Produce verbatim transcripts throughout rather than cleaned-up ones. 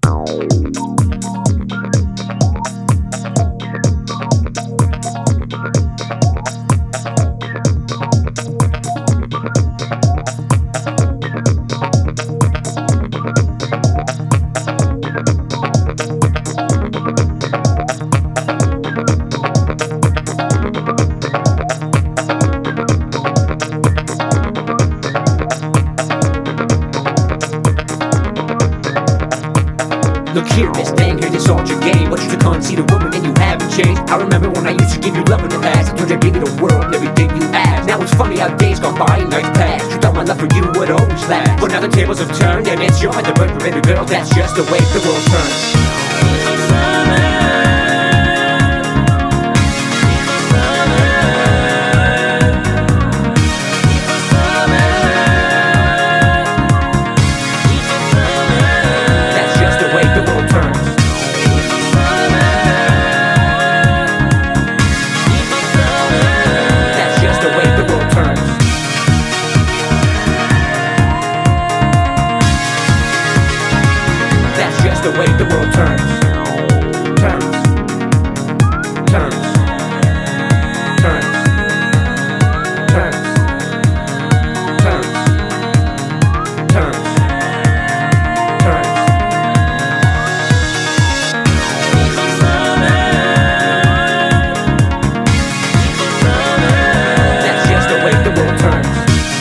Look here, Miss Thing, hear this soldier game. But you just can't see the woman and you haven't changed. I remember when I used to give you love in the past. I told you I'd give you the world and everything you asked. Now it's funny how days gone by and nights pass. You thought my love for you would always last, but now the tables have turned and it's you're the bird for baby girl. That's just the way the world turns. The way the world turns, turns, turns, turns, turns, turns, turns, turns. That's just the way the world turns.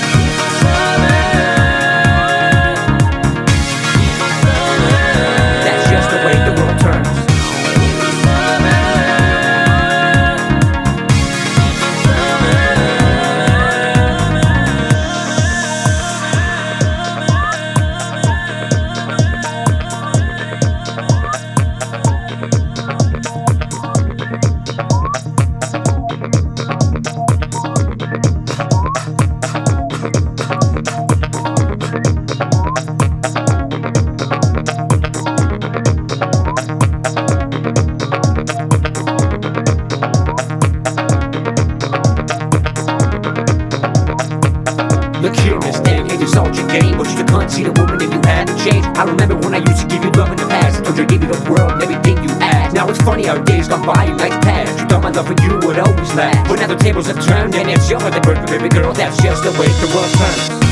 Look here, Miss Thing, hey, this all your game. But you just can't see the woman and you hadn't changed. I remember when I used to give you love in the past. I told you I'd give you the world and everything you asked. Now it's funny how days gone by and nights pass. You thought my love for you would always last, but now the tables have turned and it's you're the bird for baby girl. That's just the way the world turns.